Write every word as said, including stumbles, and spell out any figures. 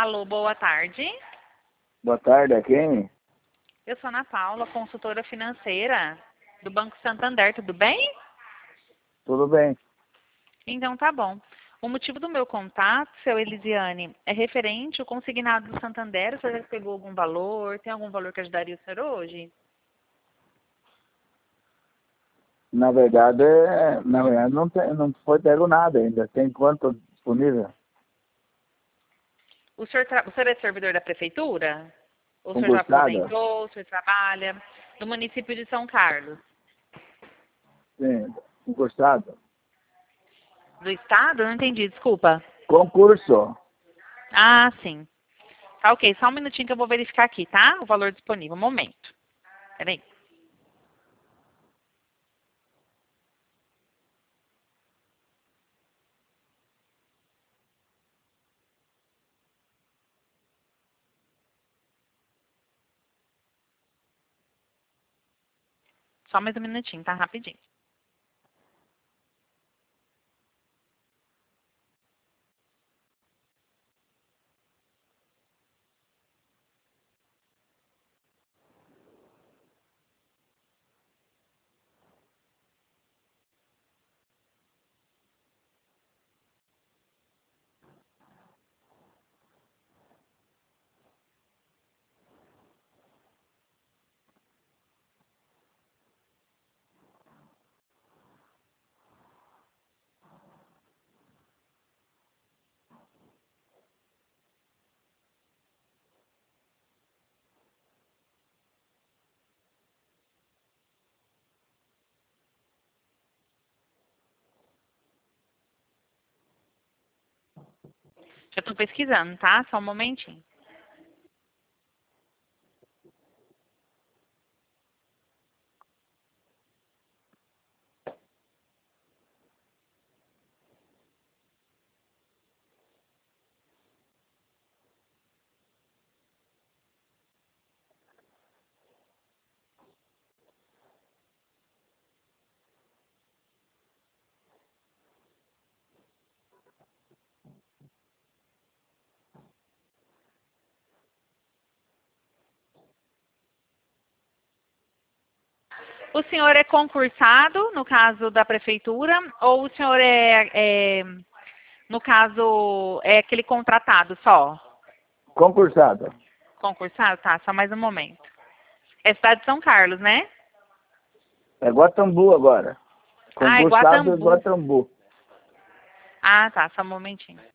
Alô, boa tarde. Boa tarde, é quem? Eu sou Ana Paula, consultora financeira do Banco Santander, tudo bem? Tudo bem. Então tá bom. O motivo do meu contato, seu Elisiane, é referente ao consignado do Santander. O senhor já pegou algum valor? Tem algum valor que ajudaria o senhor hoje? Na verdade, é- na verdade não, tem, não foi pego nada ainda. Tem quanto disponível? O senhor, tra... o senhor é servidor da prefeitura? Ou o senhor já Concursada? aposentou? O senhor trabalha no município de São Carlos? Sim, concursado. Do estado? Não entendi, desculpa. Concurso. Ah, sim. Tá ok, só um minutinho que eu vou verificar aqui, tá? O valor disponível. Um momento. Peraí. Só mais um minutinho, tá? Rapidinho. Já tô pesquisando, tá? Só um momentinho. O senhor é concursado, no caso da prefeitura, ou o senhor é, é no caso, é aquele contratado só? Concursado. Concursado? Tá, só mais um momento. É cidade de São Carlos, né? É Guatambu agora. Ah, é Concursado é Guatambu. Guatambu. Ah, tá, só um momentinho.